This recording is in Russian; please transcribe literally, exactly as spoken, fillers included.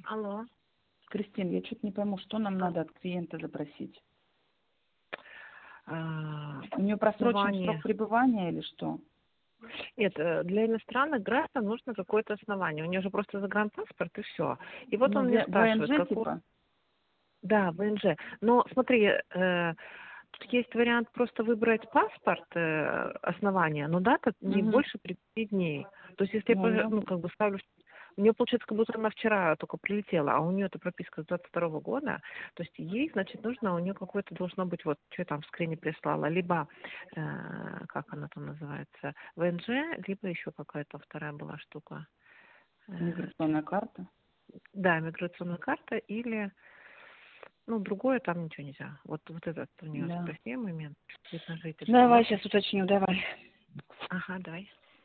Алло. Кристин, я что-то не пойму, что нам надо от клиента запросить? А, У нее просрочен основание. срок пребывания или что? Нет, э, для иностранных граждан нужно какое-то основание. У нее же просто загранпаспорт и все. И вот Ну, он мне В- спрашивает, ВНЖ какой... типа? Да, ВНЖ. Но смотри, э, тут есть вариант просто выбрать паспорт, э, основания, но дата не Угу. больше тридцати дней. То есть если я, Ну, у поже- нее... ну, как бы ставлю... У нее, получается, как будто она вчера только прилетела, а у нее эта прописка с двадцать второго года. То есть ей, значит, нужно, у нее какое-то должно быть, вот, что я там в скрине прислала, либо, э, как она там называется, ВНЖ, либо еще какая-то вторая была штука. Э, Миграционная карта? да, миграционная карта или, ну, другое там ничего нельзя. Вот, вот этот у нее Да. спроси момент, вид на жительство. Давай, Вот. сейчас уточню, давай. Ага, давай.